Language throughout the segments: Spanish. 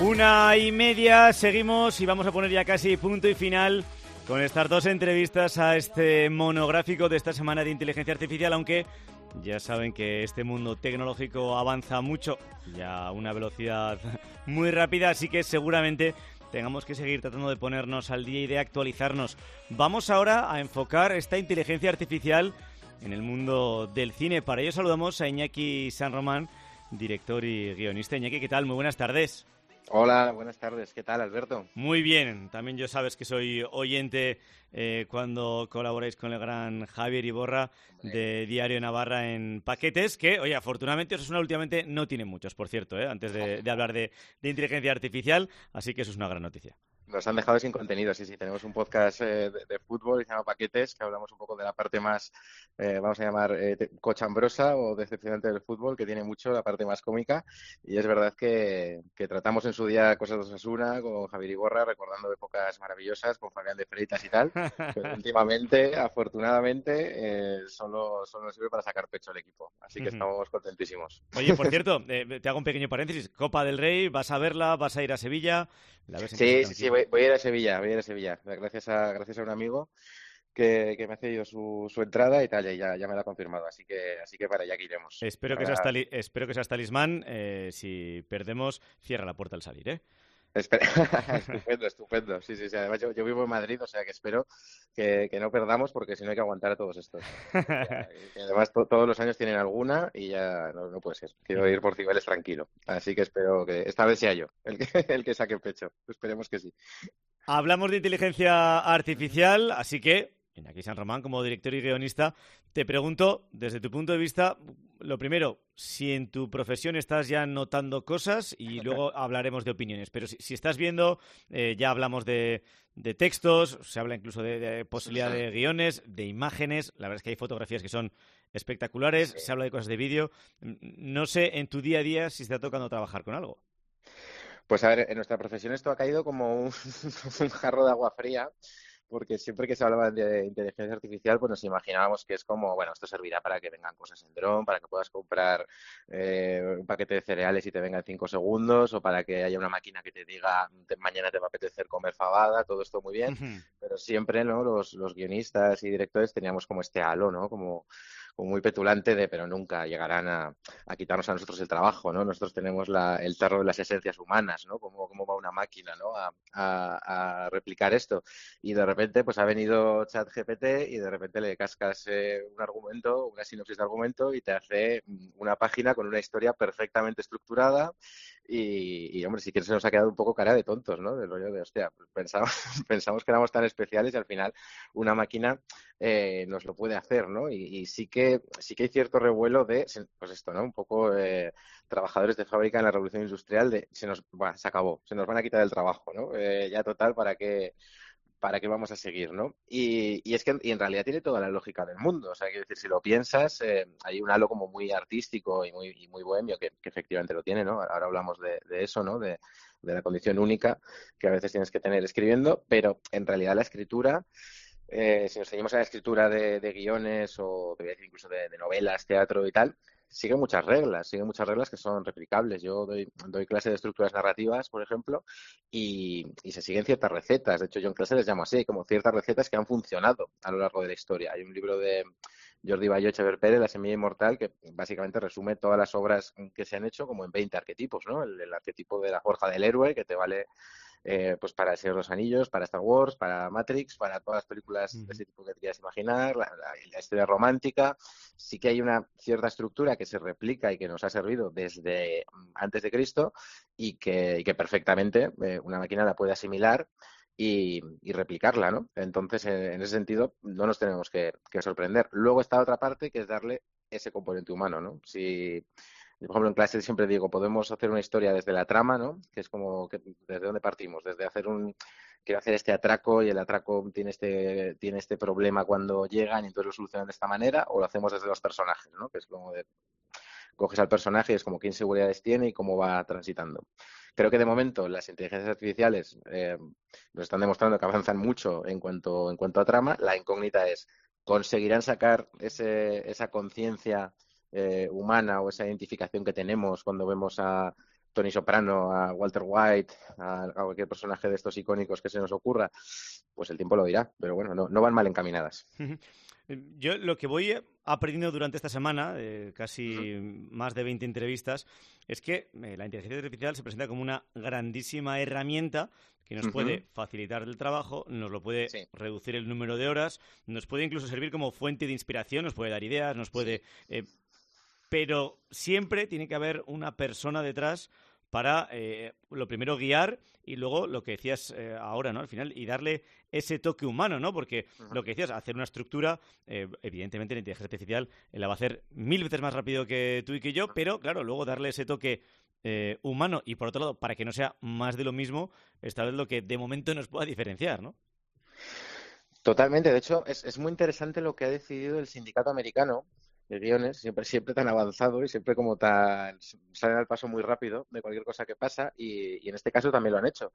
1:30, seguimos y vamos a poner ya casi punto y final con estas dos entrevistas a este monográfico de esta semana de inteligencia artificial, aunque ya saben que este mundo tecnológico avanza mucho y a una velocidad muy rápida, así que seguramente tengamos que seguir tratando de ponernos al día y de actualizarnos. Vamos ahora a enfocar esta inteligencia artificial en el mundo del cine. Para ello saludamos a Iñaki San Román, director y guionista. Iñaki, ¿qué tal? Muy buenas tardes. Hola, buenas tardes. ¿Qué tal, Alberto? Muy bien. También yo sabes que soy oyente cuando colaboráis con el gran Javier Iborra de Diario Navarra en Paquetes, que, oye, afortunadamente Osasuna últimamente no tiene muchos, por cierto, antes de hablar de inteligencia artificial, así que eso es una gran noticia. Nos han dejado sin contenido, sí. Tenemos un podcast de fútbol que se llama Paquetes, que hablamos un poco de la parte más, vamos a llamar, cochambrosa o decepcionante del fútbol, que tiene mucho la parte más cómica. Y es verdad que tratamos en su día cosas de Osasuna con Javier Iborra, recordando épocas maravillosas con Fabián de Freitas y tal. Pero últimamente, afortunadamente, solo nos sirve para sacar pecho al equipo. Así que estamos contentísimos. Oye, por cierto, te hago un pequeño paréntesis. Copa del Rey, ¿vas a verla? ¿Vas a ir a Sevilla? Sí, voy a ir a Sevilla, Gracias a un amigo que me ha cedido su entrada y tal, y ya me la ha confirmado, así que para allá que iremos. Espero que seas talismán. Si perdemos, cierra la puerta al salir, ¿eh? Estupendo. Sí. Además, yo vivo en Madrid, o sea que espero que no perdamos, porque si no hay que aguantar a todos estos. Y además, todos los años tienen alguna y ya no puede ser. Quiero ir por Cibeles tranquilo. Así que espero que esta vez sea yo el que saque el pecho. Esperemos que sí. Hablamos de inteligencia artificial, así que, Iñaki San Román, como director y guionista, te pregunto, desde tu punto de vista, lo primero, si en tu profesión estás ya notando cosas y luego hablaremos de opiniones, pero si estás viendo, ya hablamos de textos, se habla incluso de posibilidad de guiones, de imágenes, la verdad es que hay fotografías que son espectaculares, se habla de cosas de vídeo. No sé, en tu día a día, si te está tocando trabajar con algo. Pues a ver, en nuestra profesión esto ha caído como un jarro de agua fría, porque siempre que se hablaba de inteligencia artificial, pues nos imaginábamos que es como, bueno, esto servirá para que vengan cosas en dron, para que puedas comprar un paquete de cereales y te venga en 5 segundos, o para que haya una máquina que te diga mañana te va a apetecer comer fabada, todo esto muy bien, pero siempre, ¿no? Los guionistas y directores teníamos como este halo, ¿no? Como muy petulante pero nunca llegarán a quitarnos a nosotros el trabajo, ¿no? Nosotros tenemos el tarro de las esencias humanas, ¿no? Cómo va una máquina, ¿no? A replicar esto. Y de repente, pues ha venido ChatGPT y de repente le cascas un argumento, una sinopsis de argumento y te hace una página con una historia perfectamente estructurada y hombre, sí que se nos ha quedado un poco cara de tontos, ¿no? Del rollo de, hostia, pensamos que éramos tan especiales y al final una máquina nos lo puede hacer, ¿no? Y sí que hay cierto revuelo de, pues esto, ¿no? Un poco trabajadores de fábrica en la revolución industrial de se acabó, se nos van a quitar el trabajo, ¿no? Ya total, ¿para qué vamos a seguir, ¿no? Y es que en realidad tiene toda la lógica del mundo. O sea, quiero decir, si lo piensas, hay un halo como muy artístico y muy bohemio, que efectivamente lo tiene, ¿no? Ahora hablamos de eso, ¿no? De la condición única que a veces tienes que tener escribiendo, pero en realidad la escritura, si nos seguimos a la escritura de guiones o te voy a decir incluso de novelas, teatro y tal, sigue muchas reglas que son replicables. Yo doy clase de estructuras narrativas, por ejemplo, y se siguen ciertas recetas. De hecho, yo en clase les llamo así, como ciertas recetas que han funcionado a lo largo de la historia. Hay un libro de Jordi Bayó Echever Pérez, La semilla inmortal, que básicamente resume todas las obras que se han hecho como en 20 arquetipos, ¿no? El arquetipo de la forja del héroe, que te vale pues para El Señor de los Anillos, para Star Wars, para Matrix, para todas las películas de ese tipo que te quieras imaginar, la historia romántica. Sí que hay una cierta estructura que se replica y que nos ha servido desde antes de Cristo y que perfectamente una máquina la puede asimilar y replicarla, ¿no? Entonces, en ese sentido, no nos tenemos que sorprender. Luego está otra parte, que es darle ese componente humano, ¿no? Si por ejemplo, en clase siempre digo, podemos hacer una historia desde la trama, ¿no? Que es como, ¿desde dónde partimos? Desde quiero hacer este atraco y el atraco tiene este problema cuando llegan y entonces lo solucionan de esta manera, o lo hacemos desde los personajes, ¿no? Que es como coges al personaje y es como qué inseguridades tiene y cómo va transitando. Creo que de momento las inteligencias artificiales nos están demostrando que avanzan mucho en cuanto a trama. La incógnita es, ¿conseguirán sacar esa conciencia humana o esa identificación que tenemos cuando vemos a Tony Soprano, a Walter White, a cualquier personaje de estos icónicos que se nos ocurra, pues el tiempo lo dirá. Pero bueno, no van mal encaminadas. Yo lo que voy aprendiendo durante esta semana, Ujú. casi más de 20 entrevistas, es que la inteligencia artificial se presenta como una grandísima herramienta que nos Ujú. puede facilitar el trabajo, nos lo puede Sí, reducir el número de horas, nos puede incluso servir como fuente de inspiración, nos puede dar ideas, nos puede... sí. pero siempre tiene que haber una persona detrás para, lo primero, guiar y luego lo que decías ahora, ¿no? Al final, y darle ese toque humano, ¿no? Porque Ujú. lo que decías, hacer una estructura, evidentemente la inteligencia artificial la va a hacer 1000 veces más rápido que tú y que yo, pero claro, luego darle ese toque humano y por otro lado, para que no sea más de lo mismo, esta vez lo que de momento nos pueda diferenciar, ¿no? Totalmente. De hecho, es muy interesante lo que ha decidido el sindicato americano de guiones, siempre tan avanzado y siempre como tan salen al paso muy rápido de cualquier cosa que pasa y en este caso también lo han hecho.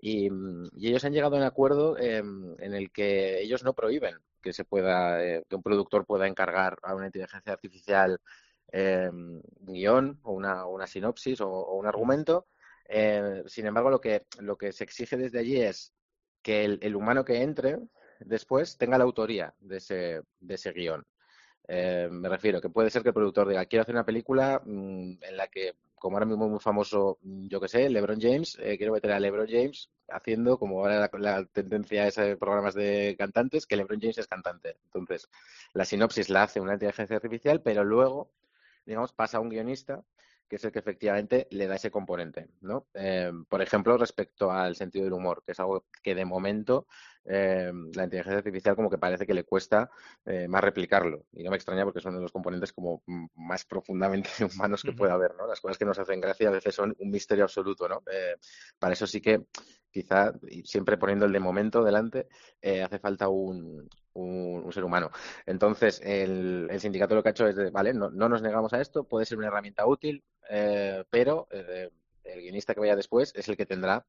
Y ellos han llegado a un acuerdo en el que ellos no prohíben que se pueda, que un productor pueda encargar a una inteligencia artificial un guión o una sinopsis o un Ujú. argumento. Sin embargo, lo que se exige desde allí es que el humano que entre después tenga la autoría de ese guión. Me refiero que puede ser que el productor diga, quiero hacer una película en la que, como ahora mismo es muy famoso, yo que sé, LeBron James, quiero meter a LeBron James haciendo, como ahora la tendencia es de programas de cantantes, que LeBron James es cantante. Entonces, la sinopsis la hace una inteligencia artificial, pero luego, digamos, pasa a un guionista que es el que efectivamente le da ese componente, ¿no? Por ejemplo, respecto al sentido del humor, que es algo que de momento la inteligencia artificial como que parece que le cuesta más replicarlo. Y no me extraña porque son de los componentes como más profundamente humanos que pueda haber, ¿no? Las cosas que nos hacen gracia a veces son un misterio absoluto, ¿no? Para eso sí que quizá, y siempre poniendo el de momento delante, hace falta un ser humano. Entonces, el sindicato lo que ha hecho es, vale, no nos negamos a esto, puede ser una herramienta útil, pero el guionista que vaya después es el que tendrá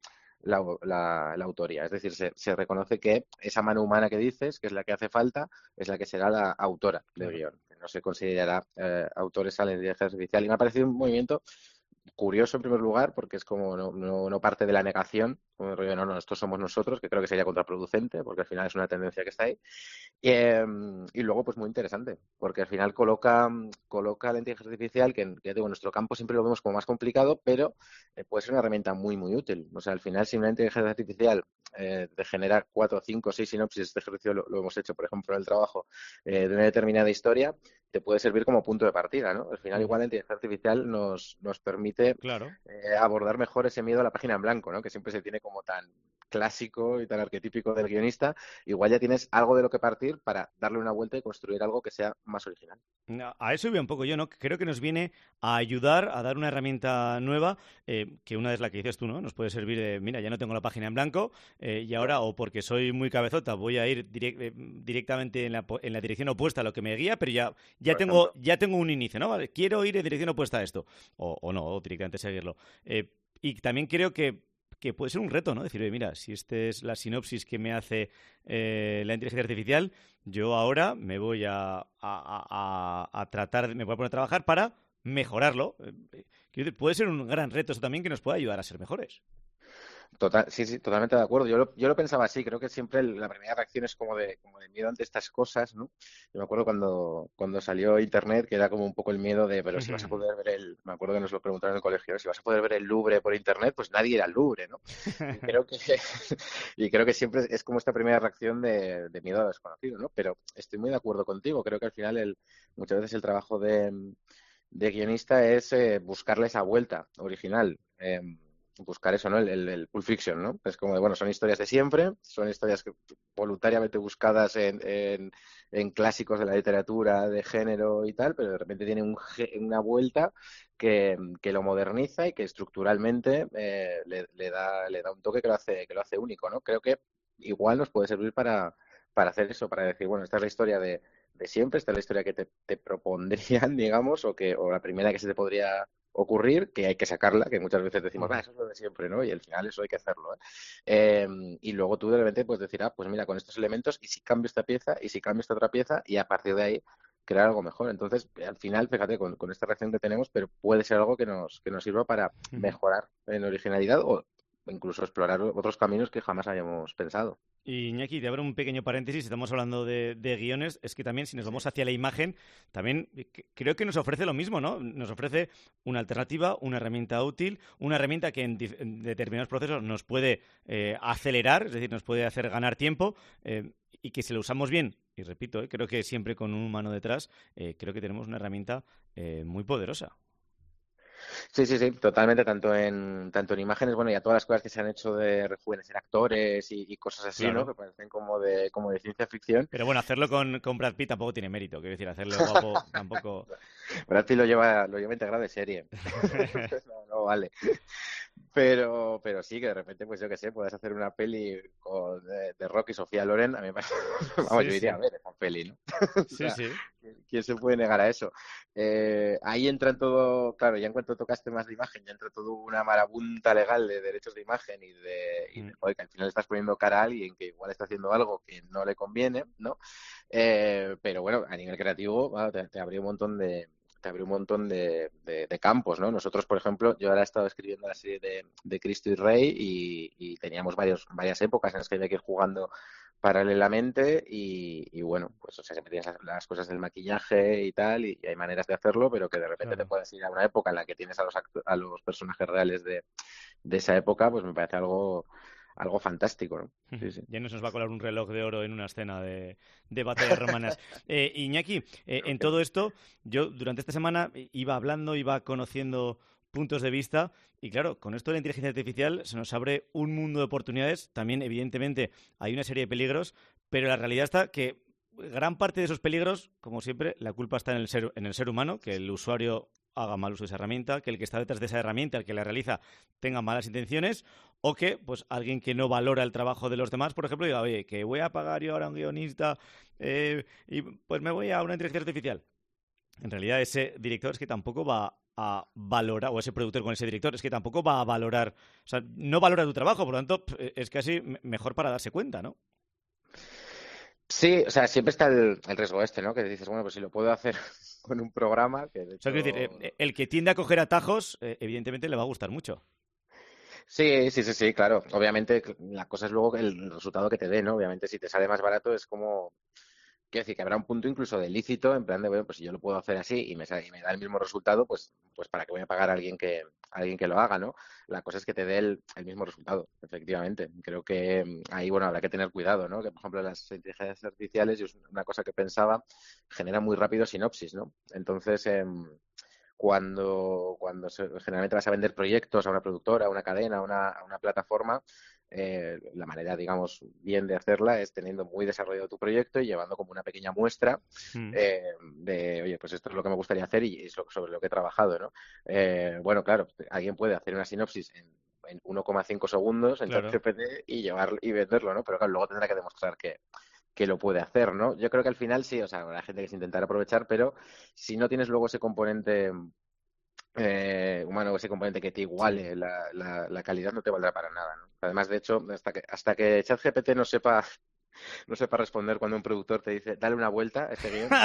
la autoría. Es decir, se reconoce que esa mano humana que dices, que es la que hace falta, es la que será la autora del Claro. guión. No se considerará autores a la inteligencia artificial. Y me ha parecido un movimiento curioso en primer lugar, porque es como no parte de la negación, como el rollo, no, estos somos nosotros, que creo que sería contraproducente, porque al final es una tendencia que está ahí. Y luego, pues muy interesante, porque al final coloca la inteligencia artificial, que ya digo, en nuestro campo siempre lo vemos como más complicado, pero puede ser una herramienta muy útil. O sea, al final, si una inteligencia artificial te genera 4, 5, 6 sinopsis, este ejercicio lo hemos hecho, por ejemplo, en el trabajo, de una determinada historia, te puede servir como punto de partida, ¿no? Al final, igual Ujú. la inteligencia artificial nos permite Claro. abordar mejor ese miedo a la página en blanco, ¿no? Que siempre se tiene como tan clásico y tan arquetípico del guionista, igual ya tienes algo de lo que partir para darle una vuelta y construir algo que sea más original. A eso iba un poco yo, ¿no? Creo que nos viene a ayudar a dar una herramienta nueva, que una es la que dices tú, ¿no? Nos puede servir de, mira, ya no tengo la página en blanco y ahora, o porque soy muy cabezota, voy a ir directamente en la dirección opuesta a lo que me guía, pero Por ejemplo. ya tengo un inicio, ¿no? Vale, quiero ir en dirección opuesta a esto, o no, o directamente seguirlo. Y también creo que puede ser un reto, ¿no? Decir, oye, mira, si esta es la sinopsis que me hace la inteligencia artificial, yo ahora me voy a tratar, me voy a poner a trabajar para mejorarlo. Quiero decir, puede ser un gran reto eso también que nos pueda ayudar a ser mejores. Sí, totalmente de acuerdo. Yo lo pensaba así. Creo que siempre la primera reacción es como de miedo ante estas cosas, ¿no? Yo me acuerdo cuando salió Internet, que era como un poco el miedo de, pero si vas a poder ver me acuerdo que nos lo preguntaron en el colegio, ¿no? Si vas a poder ver el Louvre por Internet, pues nadie irá al Louvre, ¿no? Y creo que, y creo que siempre es como esta primera reacción de miedo a lo desconocido, ¿no? Pero estoy muy de acuerdo contigo. Creo que al final muchas veces el trabajo de guionista es buscarle esa vuelta original. Buscar eso, ¿no? El Pulp Fiction, ¿no? Es como de, bueno, son historias de siempre, son historias voluntariamente buscadas en clásicos de la literatura, de género y tal, pero de repente tiene una vuelta que lo moderniza y que estructuralmente le da un toque que lo hace único, ¿no? Creo que igual nos puede servir para hacer eso, para decir, bueno, esta es la historia de siempre, esta es la historia que te propondrían, digamos, o la primera que se te podría ocurrir, que hay que sacarla, que muchas veces decimos, Ujú. eso es lo de siempre, ¿no? Y al final eso hay que hacerlo, ¿eh? Y luego tú de repente puedes decir, pues mira, con estos elementos, y si cambio esta pieza, y si cambio esta otra pieza, y a partir de ahí crear algo mejor. Entonces, al final, fíjate, con esta reacción que tenemos, pero puede ser algo que nos sirva para mejorar en originalidad o incluso explorar otros caminos que jamás habíamos pensado. Y Iñaki, te abro un pequeño paréntesis, estamos hablando de guiones, es que también si nos vamos hacia la imagen, también creo que nos ofrece lo mismo, ¿no? Nos ofrece una alternativa, una herramienta útil, una herramienta que en determinados procesos nos puede acelerar, es decir, nos puede hacer ganar tiempo y que si lo usamos bien, y repito, creo que siempre con un humano detrás, creo que tenemos una herramienta muy poderosa. Sí, sí, sí, totalmente, tanto en imágenes, bueno, y a todas las cosas que se han hecho de rejuvenecer actores y cosas así, ¿no? Claro. Que parecen como de ciencia ficción. Pero bueno, hacerlo con Brad Pitt tampoco tiene mérito, quiero decir, hacerlo guapo tampoco... Brad Pitt lo lleva integrado de serie. No vale. Pero sí, que de repente, pues yo qué sé, puedes hacer una peli de Rock y Sofía Loren, a mí me parece, vamos, Sí, yo iría sí. a ver esa peli, ¿no? O Sí, sea, sí. ¿quién se puede negar a eso? Ahí entra en todo, claro, ya en cuanto tocaste más de imagen, ya entra todo una marabunta legal de derechos de imagen y de joder, que al final estás poniendo cara a alguien que igual está haciendo algo que no le conviene, ¿no? Pero bueno, a nivel creativo, bueno, te abre un montón de campos, ¿no? Nosotros, por ejemplo, yo ahora he estado escribiendo la serie de Cristo y Rey y teníamos varias épocas en las que había que ir jugando paralelamente y bueno, pues o sea, siempre tienes las cosas del maquillaje y tal y hay maneras de hacerlo, pero que de repente te Claro. puedes ir a una época en la que tienes a los personajes reales de esa época, pues me parece algo fantástico, ¿no? Sí, sí. Ya no se nos va a colar un reloj de oro en una escena de batallas romanas. Iñaki, en todo esto, yo durante esta semana iba hablando, iba conociendo puntos de vista y claro, con esto de la inteligencia artificial se nos abre un mundo de oportunidades. También, evidentemente, hay una serie de peligros, pero la realidad está que gran parte de esos peligros, como siempre, la culpa está en el ser humano, que el usuario haga mal uso de esa herramienta, que el que está detrás de esa herramienta, el que la realiza, tenga malas intenciones, o que pues alguien que no valora el trabajo de los demás, por ejemplo, diga, oye, que voy a pagar yo ahora a un guionista y pues me voy a una inteligencia artificial. En realidad ese director es que tampoco va a valorar, o ese productor con ese director, es que tampoco va a valorar, o sea, no valora tu trabajo, por lo tanto, es casi mejor para darse cuenta, ¿no? Sí, o sea, siempre está el riesgo este, ¿no? Que dices, bueno, pues si lo puedo hacer con un programa, que de O sea, quiero decir, hecho... el que tiende a coger atajos, evidentemente le va a gustar mucho. Sí, sí, sí, sí, claro. Obviamente la cosa es luego el resultado que te dé, ¿no? Obviamente si te sale más barato es como... Quiero decir que habrá un punto incluso de lícito, en plan de, bueno, pues si yo lo puedo hacer así y me da el mismo resultado, pues para qué voy a pagar a alguien que lo haga, ¿no? La cosa es que te dé el mismo resultado, efectivamente. Creo que ahí, bueno, habrá que tener cuidado, ¿no? Que, por ejemplo, las inteligencias artificiales, yo es una cosa que pensaba, genera muy rápido sinopsis, ¿no? Entonces, generalmente vas a vender proyectos a una productora, a una cadena, a una plataforma, la manera, digamos, bien de hacerla es teniendo muy desarrollado tu proyecto y llevando como una pequeña muestra Mm. oye, pues esto es lo que me gustaría hacer y es sobre lo que he trabajado, ¿no? Bueno, claro, alguien puede hacer una sinopsis en 1,5 segundos en Claro. ChatGPT y venderlo, ¿no? Pero claro, luego tendrá que demostrar que lo puede hacer, ¿no? Yo creo que al final sí, o sea, habrá gente que se intentará aprovechar, pero si no tienes luego ese componente humano, ese componente que te Sí. iguale la calidad, no te valdrá para nada, ¿no? Además, de hecho, hasta que ChatGPT no sepa responder cuando un productor te dice, dale una vuelta a este guión.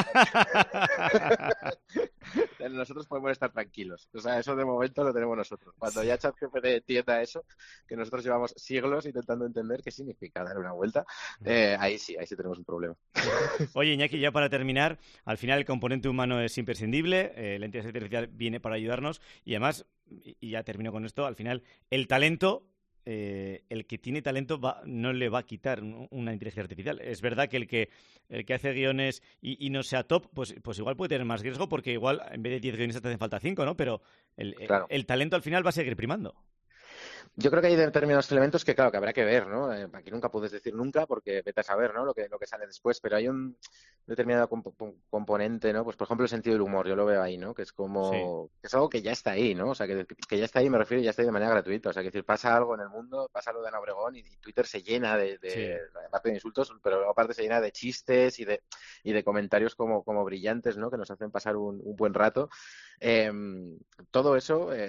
Nosotros podemos estar tranquilos. O sea, eso de momento lo tenemos nosotros. Cuando Sí. ya ChatGPT entienda eso, que nosotros llevamos siglos intentando entender qué significa dar una vuelta, ahí sí tenemos un problema. Oye, Iñaki, ya para terminar, al final el componente humano es imprescindible, la inteligencia artificial viene para ayudarnos y además, y ya termino con esto, al final el talento, el que tiene talento no le va a quitar una inteligencia artificial. Es verdad que el que hace guiones y no sea top, pues igual puede tener más riesgo porque igual en vez de 10 guionistas te hacen falta 5, ¿no? Pero Claro. el talento al final va a seguir primando. Yo creo que hay determinados elementos que, claro, que habrá que ver, ¿no? Aquí nunca puedes decir nunca porque vete a saber, ¿no? Lo que sale después, pero hay un determinado componente, ¿no? Pues, por ejemplo, el sentido del humor, yo lo veo ahí, ¿no? Que es Sí. como, que es algo que ya está ahí, ¿no? O sea, que ya está ahí, me refiero, ya está ahí de manera gratuita. O sea, que decir, pasa algo en el mundo, pasa lo de Ana Obregón y Twitter se llena Sí. aparte de insultos, pero luego aparte se llena de chistes y de comentarios como brillantes, ¿no? Que nos hacen pasar un buen rato. Eh, todo eso,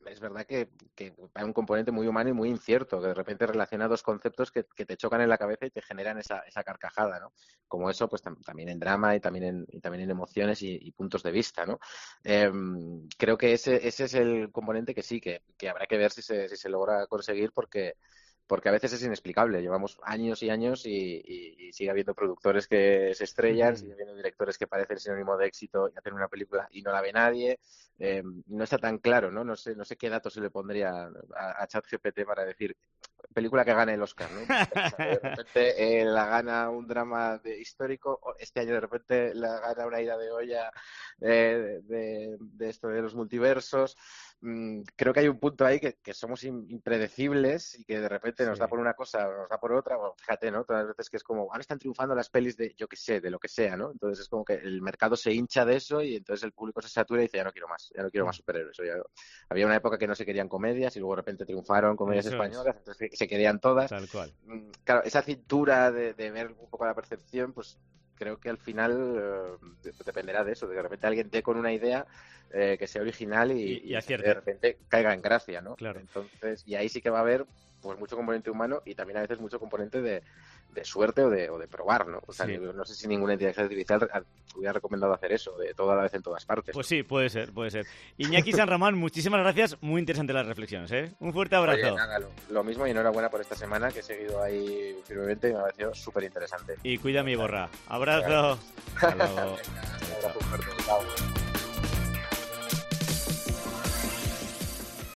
es verdad que hay un componente muy humano y muy incierto, que de repente relaciona dos conceptos que te chocan en la cabeza y te generan esa carcajada, ¿no? Como eso, pues también en drama y también en emociones y puntos de vista, ¿no? Creo que ese es el componente que sí, que habrá que ver si se logra conseguir, porque a veces es inexplicable. Llevamos años y años y sigue habiendo productores que se estrellan, sigue habiendo directores que parecen sinónimo de éxito y hacen una película y no la ve nadie. No está tan claro, ¿no? No sé qué datos se le pondría a ChatGPT para decir película que gane el Oscar, ¿no? De repente la gana un drama histórico, este año de repente la gana una ida de olla de esto de los multiversos. Creo que hay un punto ahí que somos impredecibles y que de repente nos da por una cosa o nos da por otra. Bueno, fíjate, ¿no? Todas las veces que es como, ahora están triunfando las pelis de, yo qué sé, de lo que sea, ¿no? Entonces es como que el mercado se hincha de eso y entonces el público se satura y dice, ya no quiero más superhéroes. Había una época que no se querían comedias y luego de repente triunfaron comedias españolas, entonces se querían todas. Tal cual. Claro, esa cintura de ver un poco la percepción, pues creo que al final dependerá de eso, de que de repente alguien dé con una idea que sea original y acierte. De repente caiga en gracia, ¿no? Claro. Entonces, y ahí sí que va a haber pues mucho componente humano y también a veces mucho componente de suerte o de probar, ¿no? O sea, sí. No sé si ninguna inteligencia artificial hubiera recomendado hacer eso, de toda la vez en todas partes. Pues sí, puede ser. Iñaki San Román, muchísimas gracias, muy interesante las reflexiones, ¿eh? Un fuerte abrazo. Oye, nada, lo mismo y enhorabuena por esta semana, que he seguido ahí firmemente y me ha parecido súper interesante. Y cuida mi borra. Abrazo. Hasta luego. Venga, un abrazo fuerte. Chao.